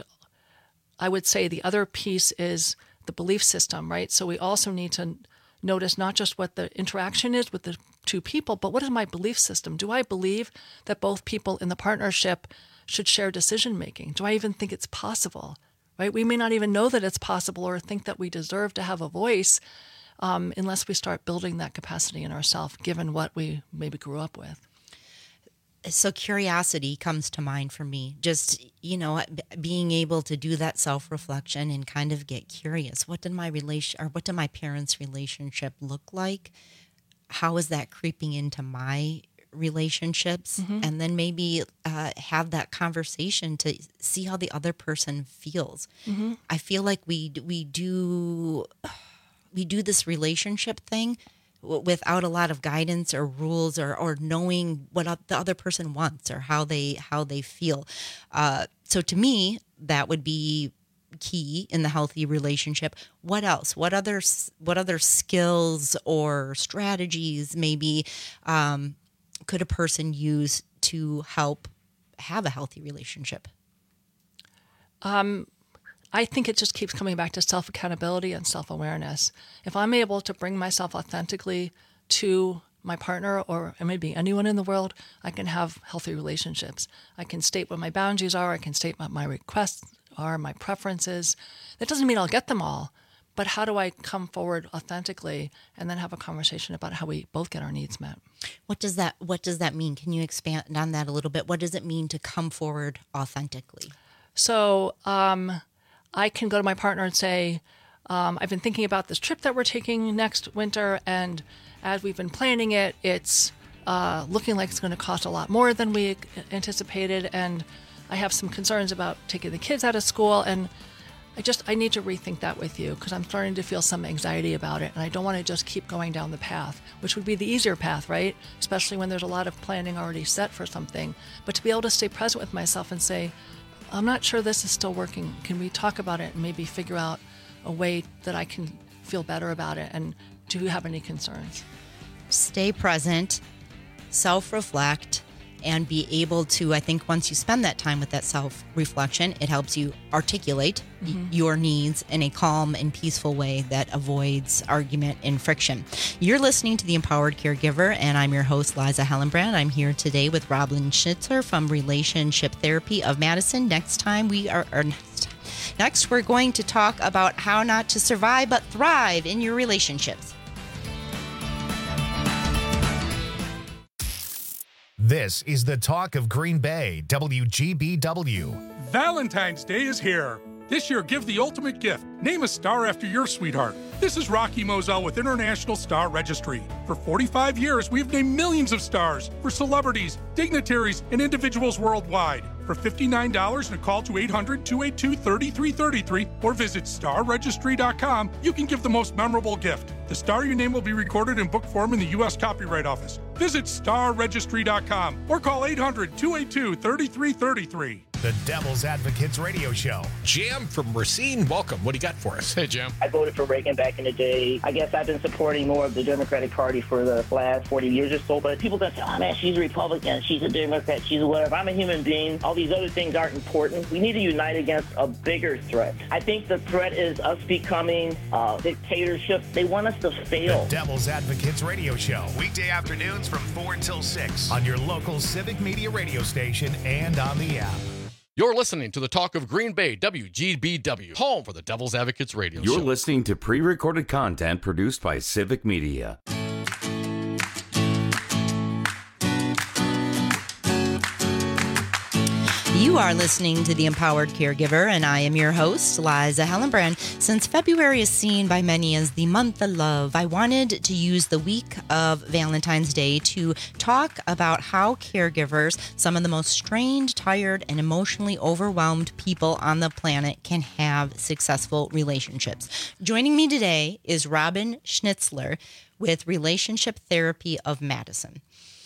I would say the other piece is the belief system, right? So we also need to notice not just what the interaction is with the two people, but what is my belief system? Do I believe that both people in the partnership should share decision-making? Do I even think it's possible, right? We may not even know that it's possible or think that we deserve to have a voice um, unless we start building that capacity in ourselves, given what we maybe grew up with. So curiosity comes to mind for me. Just, you know, being able to do that self-reflection and kind of get curious. What did my relation or what did my parents' relationship look like? How is that creeping into my relationships? Mm-hmm. And then maybe uh, have that conversation to see how the other person feels. Mm-hmm. I feel like we we do we do this relationship thing without a lot of guidance or rules or, or knowing what the other person wants or how they how they feel. Uh, so to me, that would be key in the healthy relationship. What else? What other what other skills or strategies maybe um, could a person use to help have a healthy relationship? Um. I think it just keeps coming back to self-accountability and self-awareness. If I'm able to bring myself authentically to my partner or maybe anyone in the world, I can have healthy relationships. I can state what my boundaries are. I can state what my requests are, my preferences. That doesn't mean I'll get them all, but how do I come forward authentically and then have a conversation about how we both get our needs met? What does that What does that mean? Can you expand on that a little bit? What does it mean to come forward authentically? So, um, I can go to my partner and say, um, I've been thinking about this trip that we're taking next winter, and as we've been planning it, it's uh, looking like it's going to cost a lot more than we anticipated, and I have some concerns about taking the kids out of school, and I just, I need to rethink that with you because I'm starting to feel some anxiety about it, and I don't want to just keep going down the path, which would be the easier path, right? Especially when there's a lot of planning already set for something. But to be able to stay present with myself and say, I'm not sure this is still working. Can we talk about it and maybe figure out a way that I can feel better about it? And do you have any concerns? Stay present, self-reflect, and be able to, I think once you spend that time with that self-reflection, it helps you articulate mm-hmm. your needs in a calm and peaceful way that avoids argument and friction. You're listening to The Empowered Caregiver, and I'm your host, Liza Hellenbrand. I'm here today with Robin Schnitzer from Relationship Therapy of Madison. Next time we are, or next, next we're going to talk about how not to survive but thrive in your relationships. This is the talk of Green Bay, W G B W. Valentine's Day is here. This year, give the ultimate gift. Name a star after your sweetheart. This is Rocky Moselle with International Star Registry. For forty-five years, we've named millions of stars for celebrities, dignitaries, and individuals worldwide. For fifty-nine dollars and a call to eight hundred, two eight two, three three three three or visit star registry dot com, you can give the most memorable gift. The star your name will be recorded in book form in the U S Copyright Office. Visit star registry dot com or call eight hundred, two eight two, three three three three. The Devil's Advocates Radio Show. Jam from Racine, welcome. What do you got for us? Hey, Jam. I voted for Reagan back in the day. I guess I've been supporting more of the Democratic Party for the last forty years or so, but people don't say, oh man, she's a Republican, she's a Democrat, she's a whatever. I'm a human being. All these other things aren't important. We need to unite against a bigger threat. I think the threat is us becoming uh, dictatorship. They want us to fail. The Devil's Advocates Radio Show. Weekday afternoons from four until six on your local Civic Media radio station and on the app. You're listening to the Talk of Green Bay, W G B W, home for the Devil's Advocates Radio You're Show. You're listening to pre-recorded content produced by Civic Media. You are listening to The Empowered Caregiver, and I am your host, Liza Hellenbrand. Since February is seen by many as the month of love, I wanted to use the week of Valentine's Day to talk about how caregivers, some of the most strained, tired, and emotionally overwhelmed people on the planet, can have successful relationships. Joining me today is Robin Schnitzler with Relationship Therapy of Madison.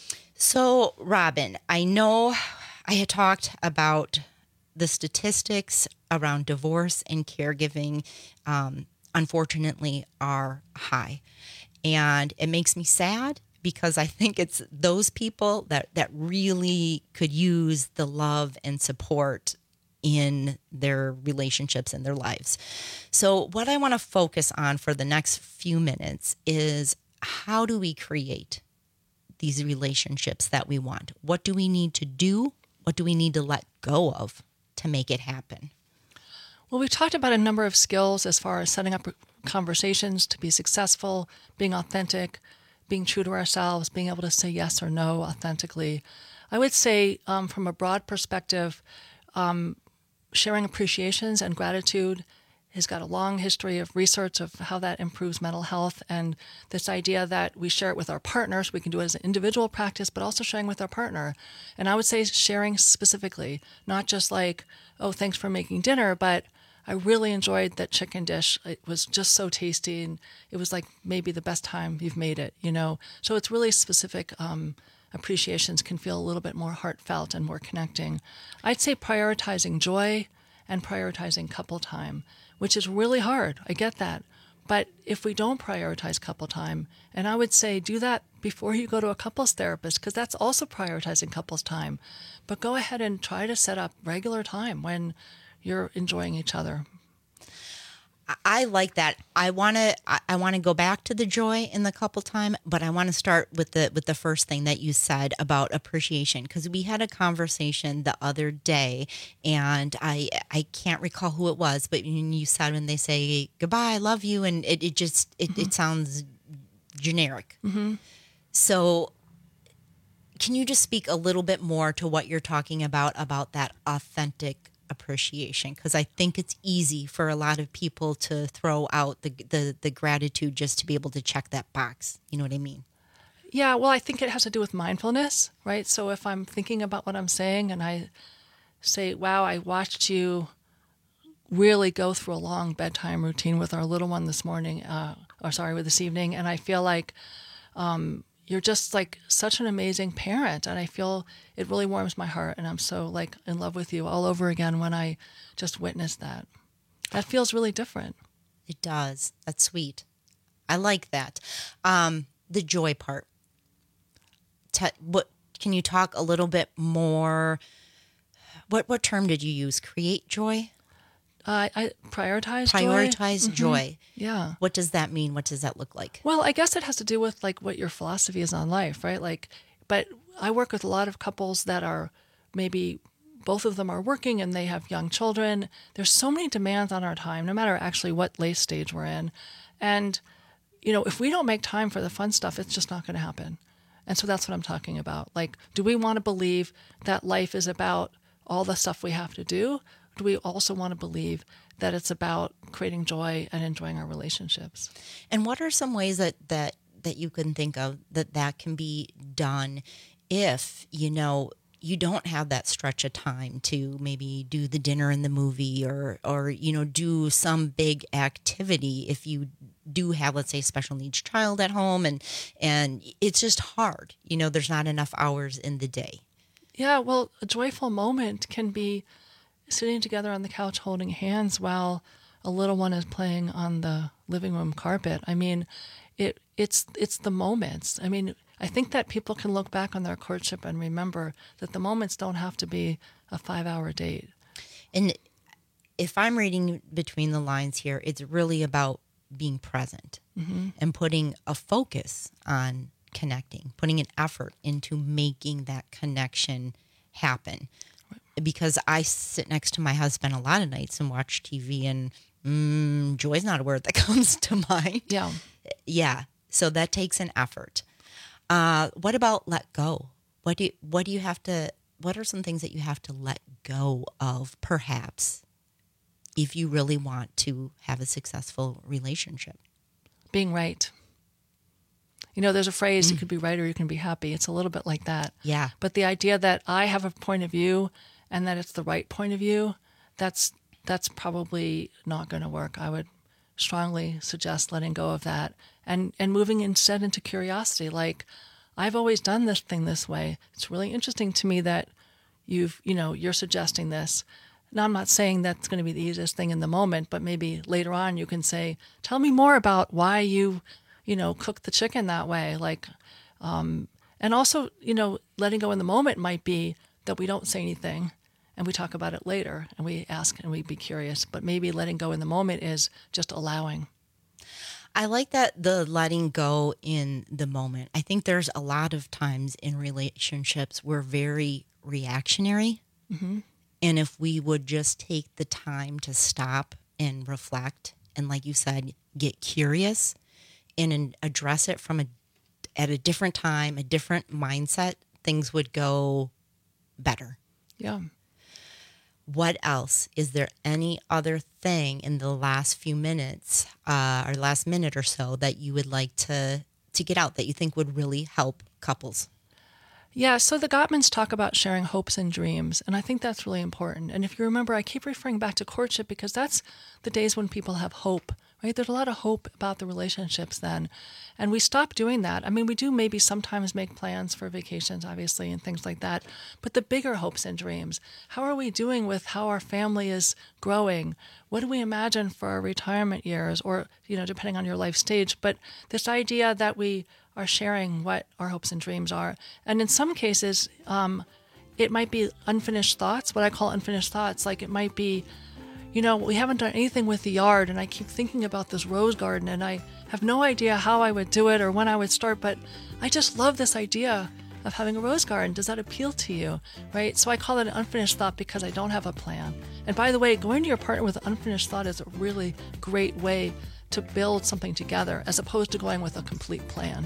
So, Robin, I know I had talked about the statistics around divorce and caregiving, um, unfortunately, are high. And it makes me sad because I think it's those people that, that really could use the love and support in their relationships and their lives. So what I want to focus on for the next few minutes is how do we create these relationships that we want? What do we need to do? What do we need to let go of to make it happen? Well, we've talked about a number of skills as far as setting up conversations to be successful, being authentic, being true to ourselves, being able to say yes or no authentically. I would say um, from a broad perspective, um, sharing appreciations and gratitude has got a long history of research of how that improves mental health, and this idea that we share it with our partners. We can do it as an individual practice, but also sharing with our partner. And I would say sharing specifically, not just like, oh, thanks for making dinner, but I really enjoyed that chicken dish. It was just so tasty, and it was like maybe the best time you've made it, you know? So it's really specific. Um, appreciations can feel a little bit more heartfelt and more connecting. I'd say prioritizing joy and prioritizing couple time, which is really hard. I get that. But if we don't prioritize couple time, and I would say do that before you go to a couples therapist, because that's also prioritizing couples time. But go ahead and try to set up regular time when you're enjoying each other. I like that. I want to I want to go back to the joy in the couple time, but I want to start with the with the first thing that you said about appreciation, because we had a conversation the other day, and I I can't recall who it was, but you said when they say goodbye, I love you, and it, it just it, mm-hmm. it sounds generic. Mm-hmm. So can you just speak a little bit more to what you're talking about about that authentic appreciation? Because I think it's easy for a lot of people to throw out the, the the gratitude just to be able to check that box. You know what I mean? Yeah, well, I think it has to do with mindfulness, right? So if I'm thinking about what I'm saying and I say, wow, I watched you really go through a long bedtime routine with our little one this morning, uh, or sorry, with this evening, and I feel like um, you're just like such an amazing parent, and I feel it really warms my heart, and I'm so like in love with you all over again when I just witnessed that. That feels really different. It does. That's sweet. I like that. Um, the joy part. Te- what can you talk a little bit more? What what term did you use? Create joy? Uh, I prioritize prioritize joy. joy. Mm-hmm. Yeah. What does that mean? What does that look like? Well, I guess it has to do with like what your philosophy is on life, right? Like, but I work with a lot of couples that are maybe both of them are working and they have young children. There's so many demands on our time, no matter actually what life stage we're in. And, you know, if we don't make time for the fun stuff, it's just not going to happen. And so that's what I'm talking about. Like, do we want to believe that life is about all the stuff we have to do? do we also want to believe that it's about creating joy and enjoying our relationships? And what are some ways that, that, that you can think of that that can be done if, you know, you don't have that stretch of time to maybe do the dinner and the movie or, or, you know, do some big activity if you do have, let's say, a special needs child at home and, and it's just hard. You know, there's not enough hours in the day. Yeah, well, a joyful moment can be sitting together on the couch holding hands while a little one is playing on the living room carpet. I mean, it it's it's the moments. I mean, I think that people can look back on their courtship and remember that the moments don't have to be a five-hour date. And if I'm reading between the lines here, it's really about being present mm-hmm. and putting a focus on connecting, putting an effort into making that connection happen. Right. Because I sit next to my husband a lot of nights and watch T V, and mm, joy's not a word that comes to mind. Yeah. Yeah. So that takes an effort. Uh, what about let go? What do you, what do you have to, what are some things that you have to let go of, perhaps, if you really want to have a successful relationship? Being right. You know, there's a phrase, Mm. you could be right or you can be happy. It's a little bit like that. Yeah. But the idea that I have a point of view and that it's the right point of view, that's that's probably not going to work. I would strongly suggest letting go of that and, and moving instead into curiosity. Like, I've always done this thing this way. It's really interesting to me that you've, you know, you're suggesting this. Now, I'm not saying that's going to be the easiest thing in the moment, but maybe later on you can say, tell me more about why you, you know, cook the chicken that way. Like, um, and also, you know, letting go in the moment might be that we don't say anything and we talk about it later and we ask and we be curious, but maybe letting go in the moment is just allowing. I like that, the letting go in the moment. I think there's a lot of times in relationships we're very reactionary. Mm-hmm. And if we would just take the time to stop and reflect and, like you said, get curious and, and address it from a at a different time, a different mindset, things would go better. Yeah. What else? Is there any other thing in the last few minutes uh, or last minute or so that you would like to to get out that you think would really help couples? Yeah, so the Gottmans talk about sharing hopes and dreams, and I think that's really important. And if you remember, I keep referring back to courtship because that's the days when people have hope, right? There's a lot of hope about the relationships then. And we stop doing that. I mean, we do maybe sometimes make plans for vacations, obviously, and things like that. But the bigger hopes and dreams, how are we doing with how our family is growing? What do we imagine for our retirement years or, you know, depending on your life stage? But this idea that we are sharing what our hopes and dreams are. And in some cases, um, it might be unfinished thoughts, what I call unfinished thoughts. Like it might be, you know, we haven't done anything with the yard and I keep thinking about this rose garden and I have no idea how I would do it or when I would start, but I just love this idea of having a rose garden. Does that appeal to you, right? So I call it an unfinished thought because I don't have a plan. And by the way, going to your partner with an unfinished thought is a really great way to build something together as opposed to going with a complete plan.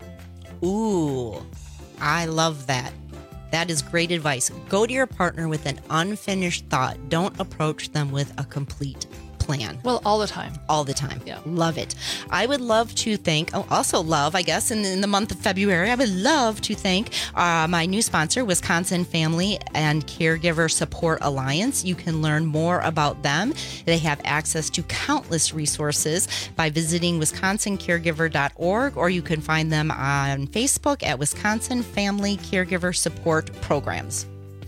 Ooh, I love that. That is great advice. Go to your partner with an unfinished thought. Don't approach them with a complete plan. Well, all the time. All the time. Yeah. Love it. I would love to thank, oh, also love, I guess, in, in the month of February, I would love to thank uh, my new sponsor, Wisconsin Family and Caregiver Support Alliance. You can learn more about them. They have access to countless resources by visiting wisconsin caregiver dot org, or you can find them on Facebook at Wisconsin Family Caregiver Support Programs.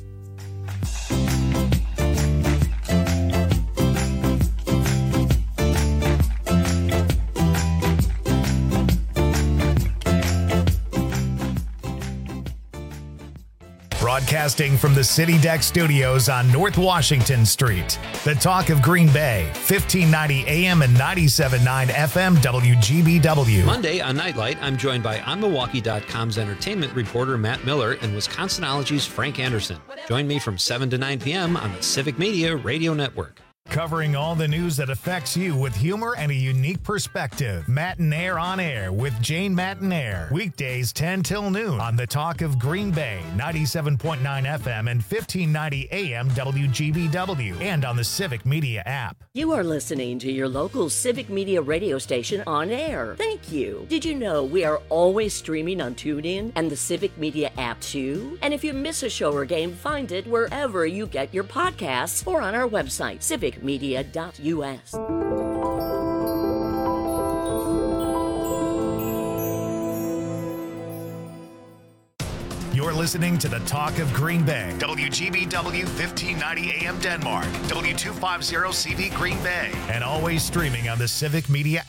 Broadcasting from the City Deck Studios on North Washington Street. The Talk of Green Bay, fifteen ninety A M and ninety-seven point nine F M W G B W. Monday on Nightlight, I'm joined by on milwaukee dot com's entertainment reporter Matt Miller and Wisconsinology's Frank Anderson. Join me from seven to nine P M on the Civic Media Radio Network. Covering all the news that affects you with humor and a unique perspective. Matinaire on Air with Jane Matinaire. Weekdays ten till noon on the Talk of Green Bay, ninety-seven point nine F M and fifteen ninety A M W G B W, and on the Civic Media app. You are listening to your local Civic Media radio station on air. Thank you. Did you know we are always streaming on TuneIn and the Civic Media app too? And if you miss a show or game, find it wherever you get your podcasts or on our website, civic media dot U S. You're listening to the Talk of Green Bay. W G B W fifteen ninety A M Denmark. W two fifty C V Green Bay. And always streaming on the Civic Media